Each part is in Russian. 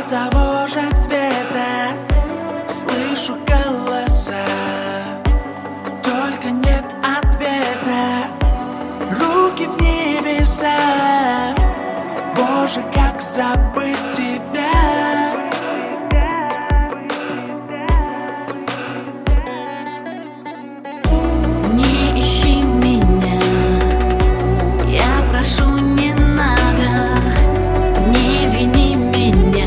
того же цвета. Слышу голоса, только нет ответа. Руки в небеса, Боже, как забыть тебя? Не ищи меня, я прошу, не надо. Не вини меня,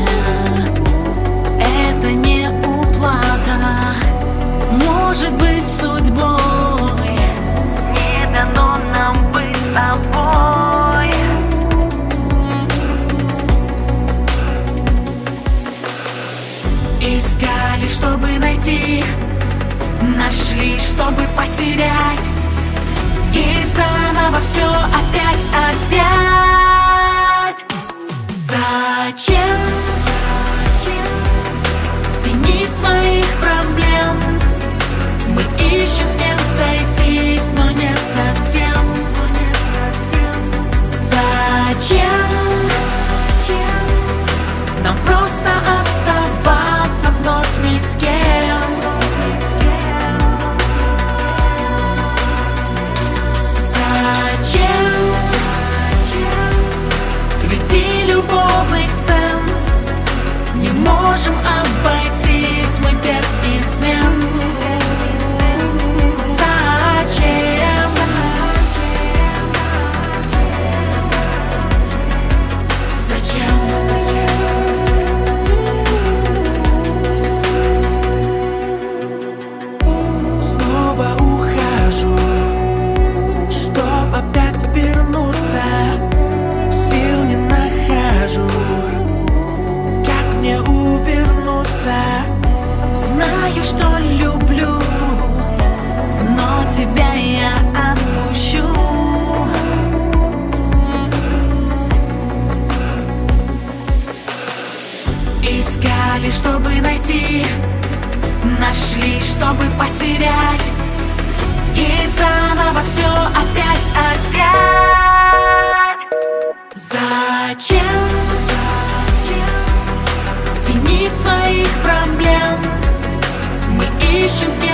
это не уплата. Может быть, судьбой не дано нам быть с тобой. Искали, чтобы найти, нашли, чтобы потерять, и заново все опять. Зачем в тени своих проблем мы ищем с кем сойтись, но не совсем? Зачем нам просто оставаться вновь ни с кем? Зачем среди любовных сцен не можем обойтись мы без измен? Зачем? Зачем? Снова ухожу, чтоб опять вернуться. Сил не нахожу, как мне увернуться. Знаю, что люблю, но тебя я отпущу. Искали, чтобы найти, нашли, чтобы потерять, и заново все опять. Зачем в тени своих проблем мы ищем с кем